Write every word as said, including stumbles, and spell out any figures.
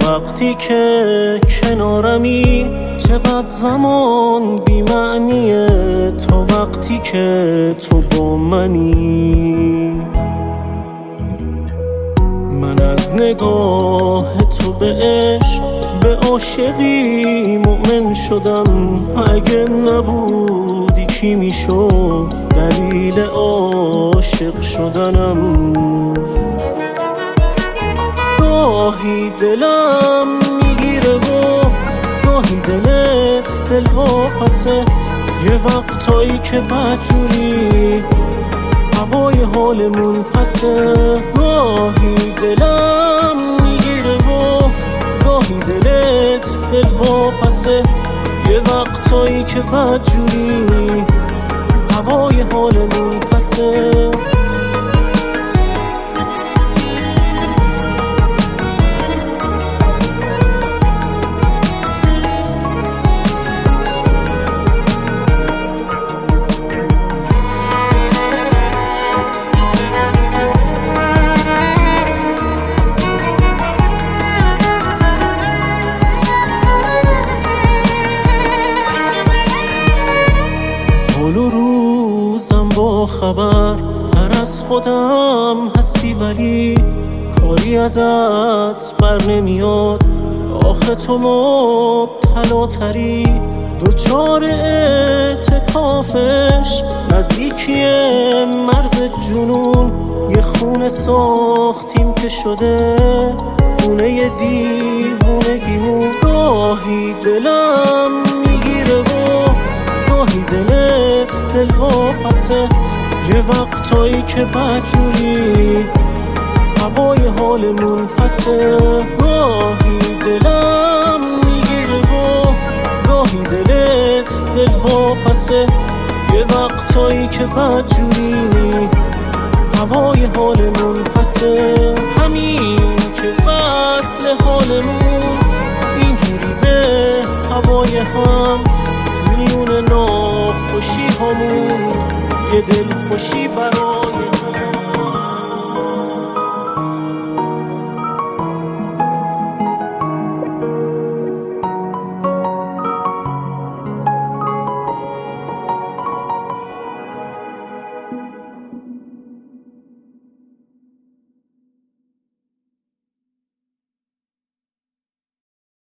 وقتی که کنارمی چقدر زمان بی معنیه، تا وقتی که تو با منی. من از نگاه تو به عشق، به عاشقی مؤمن شدم. اگه نبودی چی میشد دلیل عاشق شدنم؟ گاهی دلم میگیره و گاهی دلت دل واپسه. یه وقتایی که بدجوری هوای حالمون پسه. گاهی دلم میگیره و گاهی دلت دل واپسه. یه وقتایی که بدجوری هوای حالمون پسه. حال و روزم با خبر تر از خودم هستی، ولی کاری ازت بر نمیاد. آخه تو مبتلا تری، دوچار اعتکافش نزدیکی مرز جنون. یه خونه ساختیم که شده خونه دیوونگیمون. گاهی دلم میگیره و گاهی دلت دل واپسه. یه وقتایی که بدجوری هوای حالمون پسه. گاهی دلم میگیره و گاهی دلت دل واپسه. یه وقتایی که بدجوری هوای حالمون پسه. همین که وصل حالمون اینجوری به هوای هم، میونه ناخوشی همون یه دل خوشی برای هم.